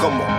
Come on.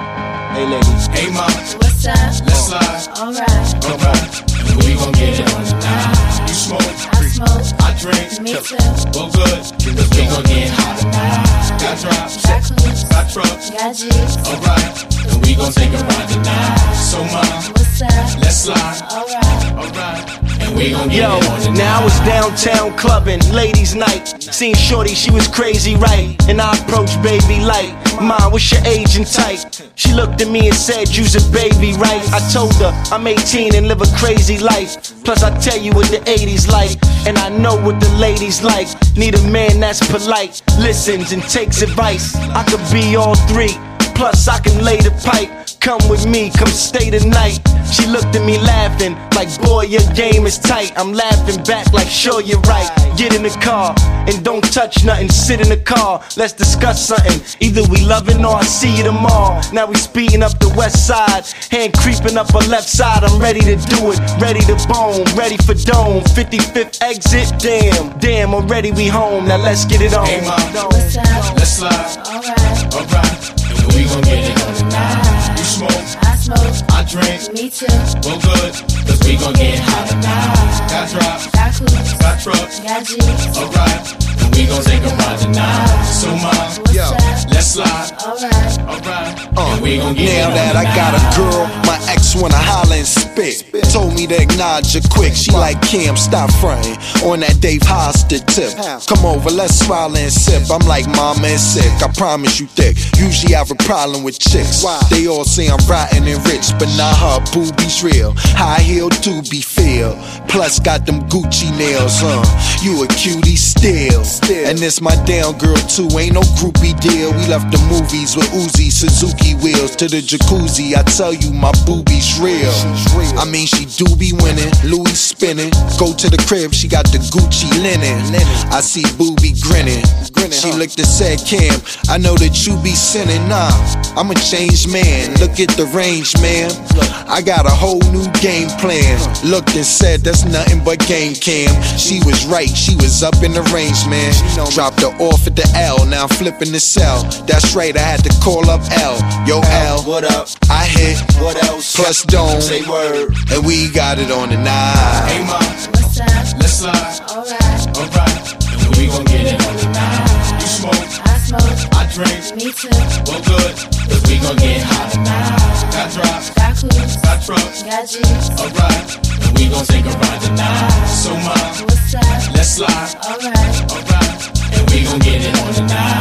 Hey ladies. Hey mom. What's up? Let's slide. Alright. And we gon' get it on tonight. You smoke. I smoke. I drink. Me too. Well good. Cause we gon' get hot tonight. Got drops. Got coops. Got trucks. Got G's. Alright. And we gon' take a ride tonight. So mom. What's up? Let's slide. Alright. And we gon' get it on tonight. Now I was downtown clubbing, ladies' night. Seen shorty, she was crazy, right? And I approached baby like, Mom, what's your age and type? She looked at me and said, you's a baby, right? I told her, I'm 18 and live a crazy life. Plus I tell you what the 80s like, and I know what the ladies like. Need a man that's polite, listens and takes advice. I could be all three, plus I can lay the pipe. Come with me, come stay the night. She looked at me laughing, like boy your game is tight. I'm laughing back like sure you're right. Get in the car, and don't touch nothing, sit in the car. Let's discuss something, either we loving or I see you tomorrow. Now we speeding up the west side, hand creeping up her left side. I'm ready to do it, ready to bone, ready for dome. 55th exit, damn, already we home. Now let's get it on. Hey mom. What's up? Let's slide. Alright. And we gon' get it on tonight. You smoke. I smoke. I drink. Me too. Well good. Cause we gon' get hot tonight. Got drops. Got coops. Got trucks. Got G's. Alright. And we gon' take a ride tonight. So mom. What's up? Let's slide. Alright. And we gon' get Now it that on I got a girl, my ex wanna holler and spit. Told me to acknowledge her quick. She like, Cam, stop frontin' on that Dave Hoster tip. Come over, let's smile and sip. I'm like, mama is sick, I promise you thick. Usually I have a problem with chicks. They all say I'm rotten and rich, but nah, her boobies real. High heel doobie feel. Plus got them Gucci nails, You a cutie still. And this my down girl too, ain't no groupie deal. We left the movies with Uzi, Suzuki wheels to the jacuzzi. I tell you, my boobie's real. I mean, she do be winning, Louis spinning. Go to the crib, she got the Gucci linen. I see boobie grinning. She looked and said, Cam, I know that you be sinning. Nah, I'm a changed man. Look at the range, man. I got a whole new game plan. Looked and said, that's nothing but game, Cam. She was right, she was up in the range, man. Dropped her off at the L, now I'm flipping the cell. That's right, I had to call up L. Yo, L, what up? I hit, What else? plus dome, Say word. and we got it on tonight. Hey mom. What's up? Let's slide. Alright. And we gon' get it on tonight. You smoke. I smoke. I drink. Me too. Well good. Cause we gon' get hot tonight. Got drops. Got coops. Got trucks. Got G's. Alright. And we gon' take a ride tonight. So mom. What's up? Let's slide. Alright. And we gon' get it on tonight.